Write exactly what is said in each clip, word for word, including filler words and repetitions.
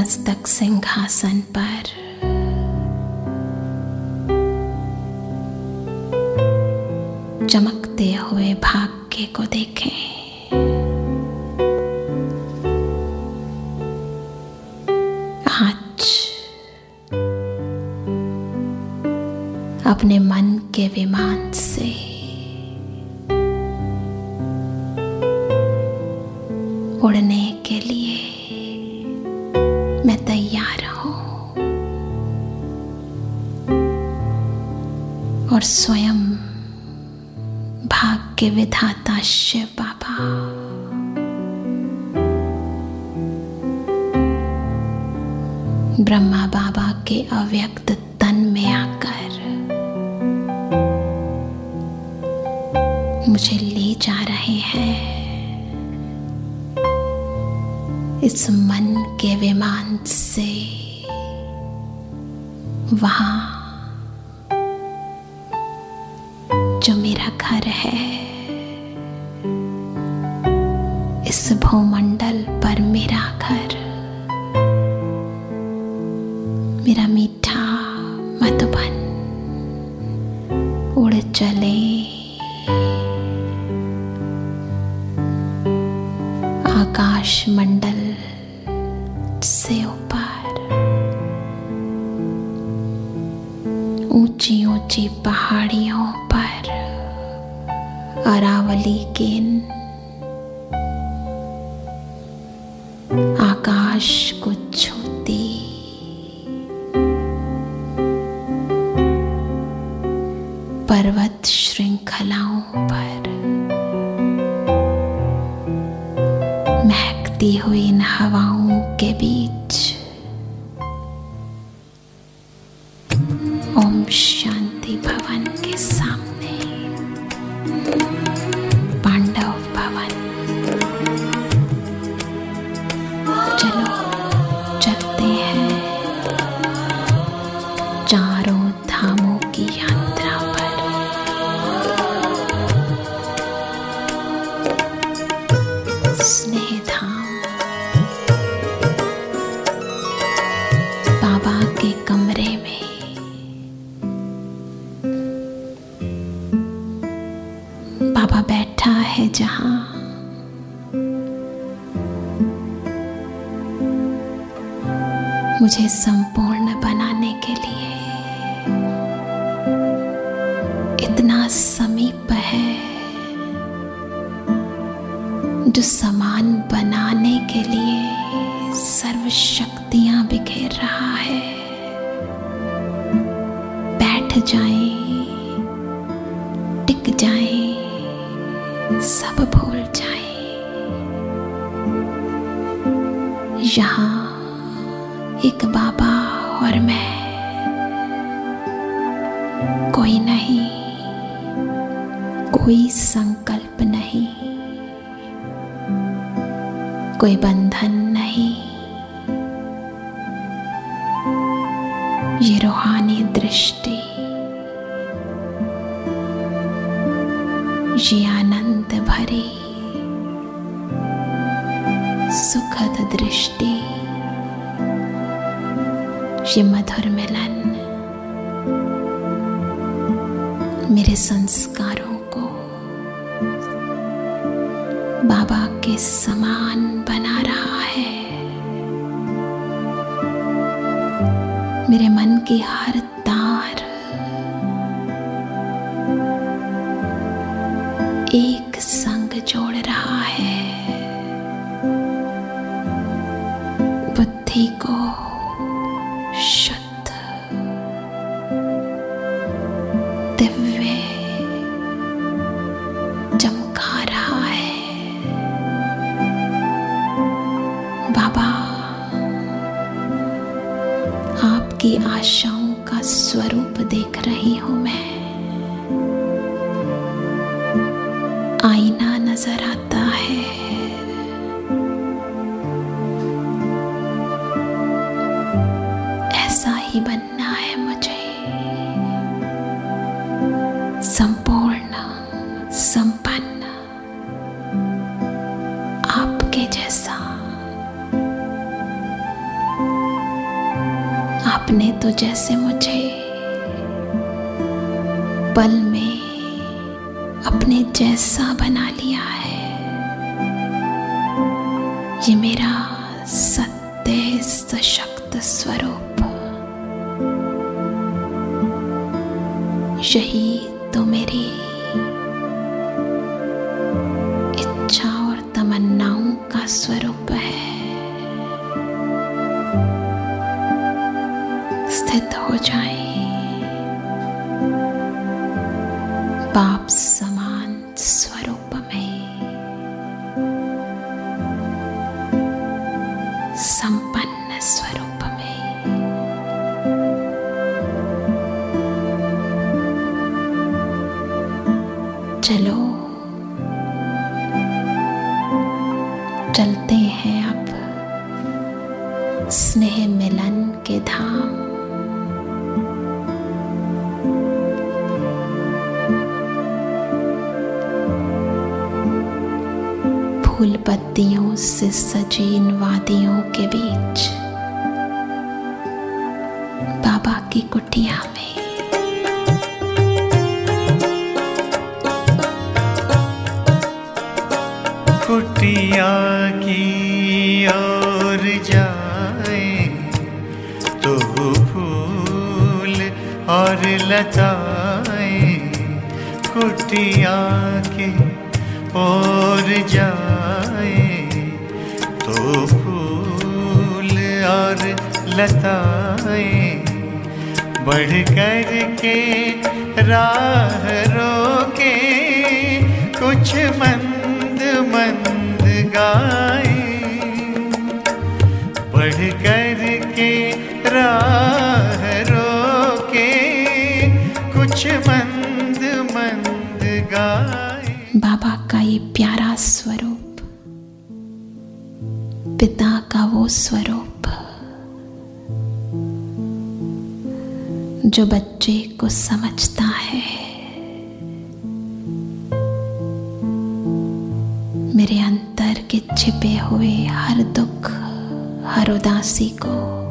मस्तक सिंहासन पर चमकते हुए भाग्य को देखें। आज अपने मन के विमान से उड़ने के लिए मैं तैयार हूं और स्वयं भाग्य विधाता शिव बाबा ब्रह्मा बाबा के अव्यक्त तन में आकर मुझे ले जा रहे हैं इस मन के विमान से वहां जो मेरा घर है। इस भूमंडल पर मेरा घर, मेरा मीठा मधुबन उड़ चले आकाश मंडल से ऊपर, ऊंची ऊंची पहाड़ियों पर अरावली के आकाश को छूती पर्वत श्रृंखलाओं पर महकती हुई इन हवाओं के बीच ओम शांति भवन के सामने पांडव भवन, चलो चलते हैं चारों धामों की यात्रा पर। स्नेह धाम बाबा के कमरे में बाबा बैठा है जहां मुझे संपूर्ण बनाने के लिए इतना समीप है, जो समान बनाने के लिए सर्व शक्तियां बिखेर रहा है। बैठ जाएं, टिक जाएं, सब भूल जाएं। यहाँ एक बाबा और मैं, कोई नहीं, कोई संकल्प नहीं, कोई बंधन नहीं। ये रूहानी दृष्टि, ये आनंद भरी सुखद दृष्टि, ये मधुर मिलन मेरे संस्कारों को बाबा के समान बना रहा है। मेरे मन की हर तार एक संग जोड़ रहा है। बुद्धि को शुद्ध, दिव्य चमका रहा है। बाबा, आपकी आशाओं का स्वरूप देख रही हूं मैं। आईना नजर आता है, ऐसा ही बनना है मुझे। संपूर्ण, संपन्न, आपके जैसा। तो जैसे मुझे पल में अपने जैसा बना लिया है। ये मेरा सत्य सशक्त स्वरूप, यही तो मेरी इच्छा और तमन्नाओं का स्वरूप है। स्थित हो जाए बाप समान स्वरूप में, संपन्न स्वरूप में। चलो चलते हैं अब स्नेह मिलन के धाम। फूल पत्तियों से सजी इन वादियों के बीच बाबा की कुटिया में। कुटिया की ओर जाए तो फूल और लताएं, कुटिया के ओर जाए तो फूल और लताएं, बढ़ कर के राह रोके कुछ मंद मंद गाए, बढ़ कर के राह रोके कुछ मंद मंद गाए। बाबा का ये प्यारा स्वरूप, पिता का वो स्वरूप जो बच्चे को समझता है। मेरे अंतर के छिपे हुए हर दुख, हर उदासी को,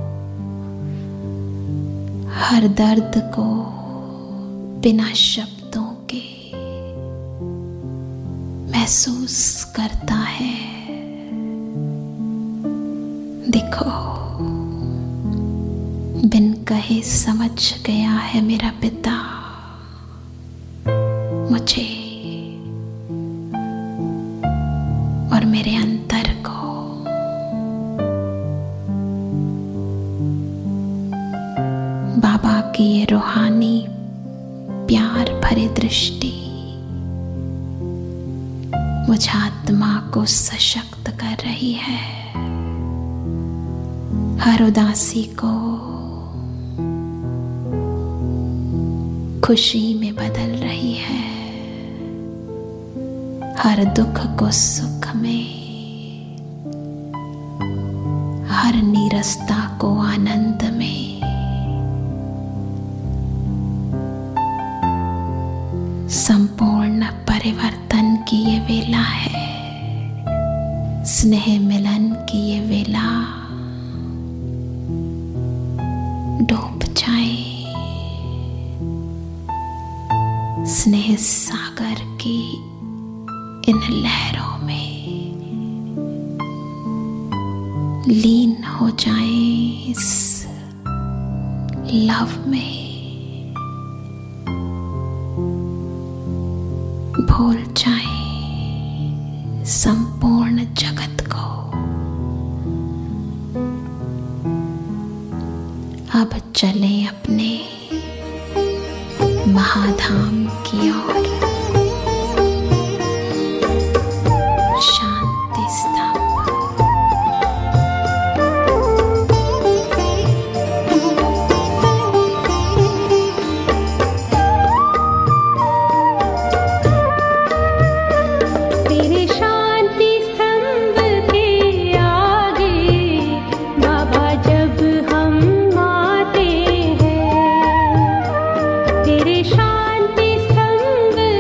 हर दर्द को बिना शब्दों के महसूस करता है। देखो, बिन कहे समझ गया है मेरा पिता मुझे और मेरे अंतर को। बाबा की ये रूहानी प्यार भरी दृष्टि मुझ आत्मा को सशक्त कर रही है, हर उदासी को खुशी में बदल रही है, हर दुख को सुख में, हर नीरसता को आनंद में। संपूर्ण परिवर्तन की ये वेला है, स्नेह मिलन की ये वेला। डूब जाए स्नेह सागर की इन लहरों में, लीन हो जाए इस लव में, भूल जाए संपूर्ण जगत को। अब चले अपने महाधाम की ओर, शांति स्तंभ। तेरे शांति स्तंभ के आगे बाबा जब हम आते हैं, तेरे शांति स्तंभ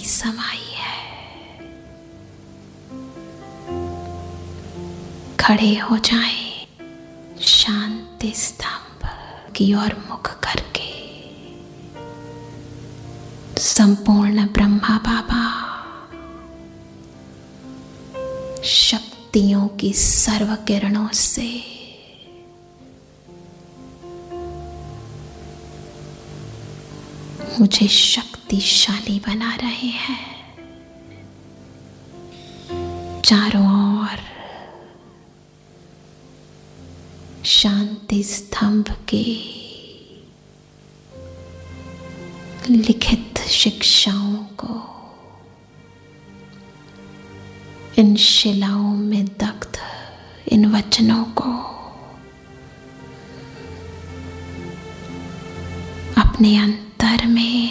समाई है। खड़े हो जाएं शांति स्तंभ की ओर मुख करके। संपूर्ण ब्रह्मा बाबा शक्तियों की सर्व किरणों से मुझे शक्तिशाली बना रहे हैं। चारों ओर शांति स्तंभ के लिखित शिक्षाओं को इन शिलाओं में दग्ध इन वचनों को अपने अंतर में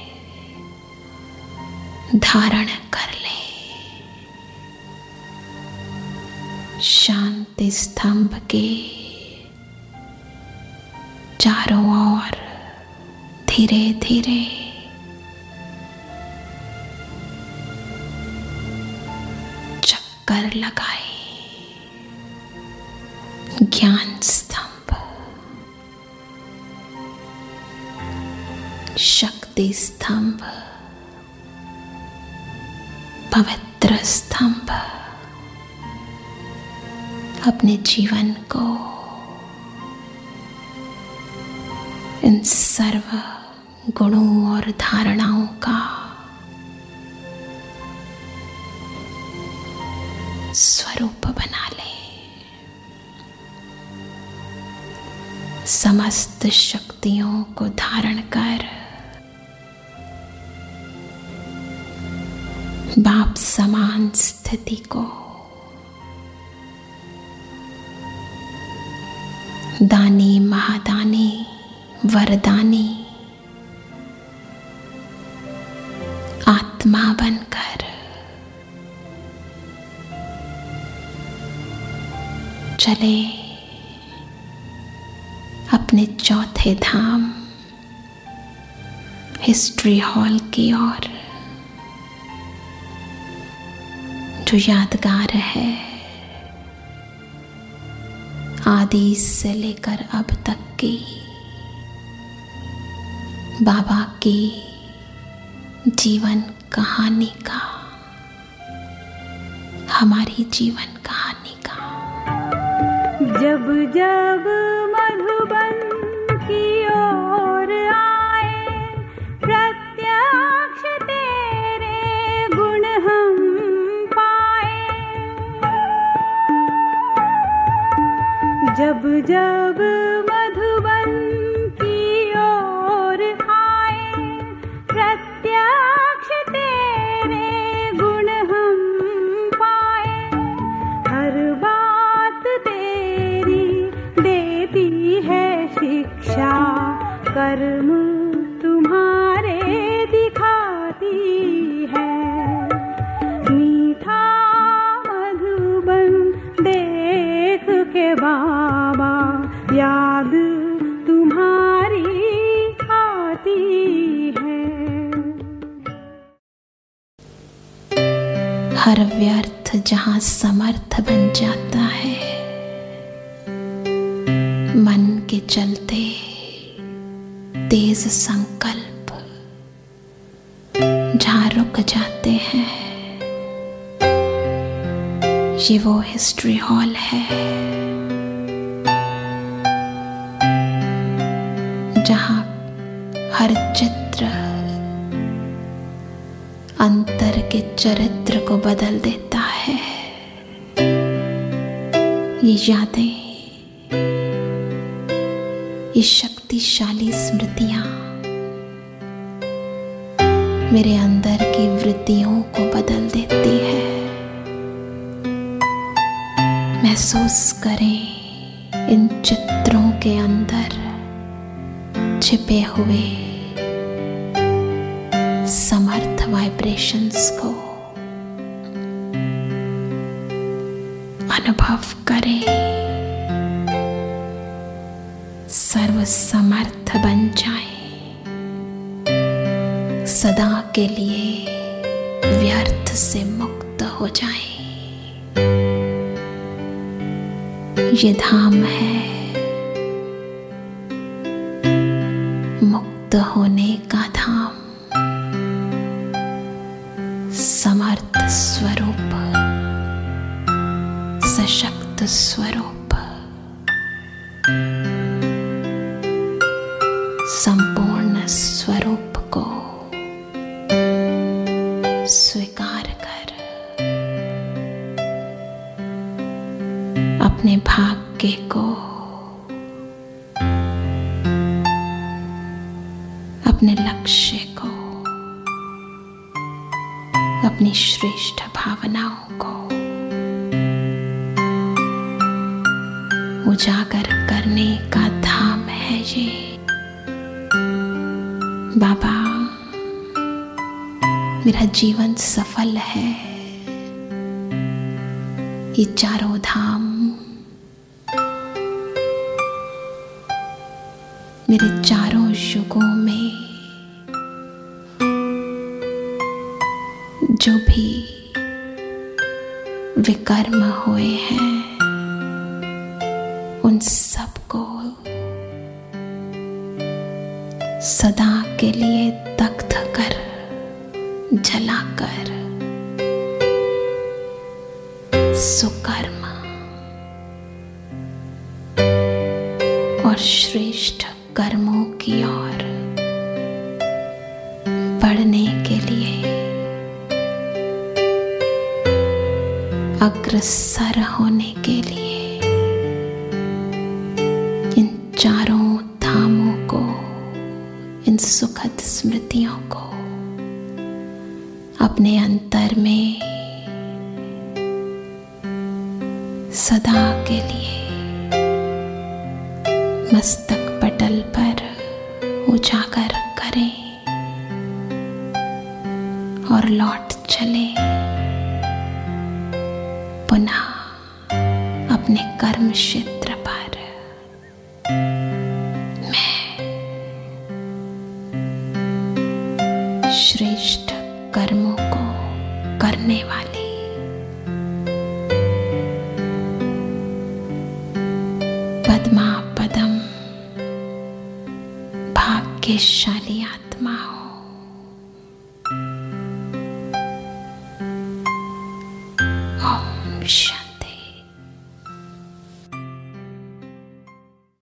धारण कर ले। शांति स्तंभ के चारों ओर धीरे धीरे चक्कर लगाए। ज्ञान स्तंभ, शक्ति स्तंभ, पवित्र स्तंभ अपने जीवन को इन सर्व गुणों और धारणाओं का स्वरूप बना ले। समस्त शक्तियों को धारण कर बाप समान स्थिति को दानी महादानी वरदानी आत्मा बनकर चले अपने चौथे धाम हिस्ट्री हॉल की ओर, जो यादगार है आदि से लेकर अब तक की बाबा की जीवन कहानी का, हमारी जीवन कहानी का। जब जब मधुबन की ओर आए, प्रत्यक्ष तेरे गुण हम पाए। जब जब मधुबन की ओर आए, प्रत्यक्ष तेरे गुण हम पाए। हर बात तेरी देती है शिक्षा, कर्म तुम्हारे दिखाती है। मीठा मधुबन देख के बाबा याद तुम्हारी आती है। हर व्यर्थ जहां समर्थ बन जाता है, मन के चलते तेज संकल्प जहां रुक जाते हैं, ये वो हिस्ट्री हॉल है जहां हर चित्र अंतर के चरित्र को बदल देता है। ये यादें, ये शक्तिशाली स्मृतियां मेरे अंदर की वृत्तियों को बदल देती है। महसूस करें इन चित्रों के अंदर छिपे हुए समर्थ वाइब्रेशंस को अनुभव करें। सर्व समर्थ बन जाएं, सदा के लिए से मुक्त हो जाएं। ये धाम है मुक्त होने का धाम, समर्थ स्वरूप, सशक्त स्वरूप, संपूर्ण स्वरूप को स्वीकार कर अपने भाग्य को, अपने लक्ष्य को, अपनी श्रेष्ठ भावनाओं को उजागर करने का धाम है ये। बाबा, मेरा जीवन सफल है। ये चारों धाम मेरे चारों युगों में जो भी विकर्म हुए हैं उन सबको सदा के लिए दग्ध कर, जलाकर सुकर्म और श्रेष्ठ कर्मों की ओर बढ़ने के लिए अग्रसर होने के लिए इन चारों धामों को, इन सुखद स्मृतियों को अपने अंतर में सदा के लिए मस्तक पटल पर उजागर करें और लौट चले पुनः अपने कर्म क्षेत्र पर। मैं श्रेष्ठ कर्मों को करने वाली पद्मा पदम भाग्यशाली आत्मा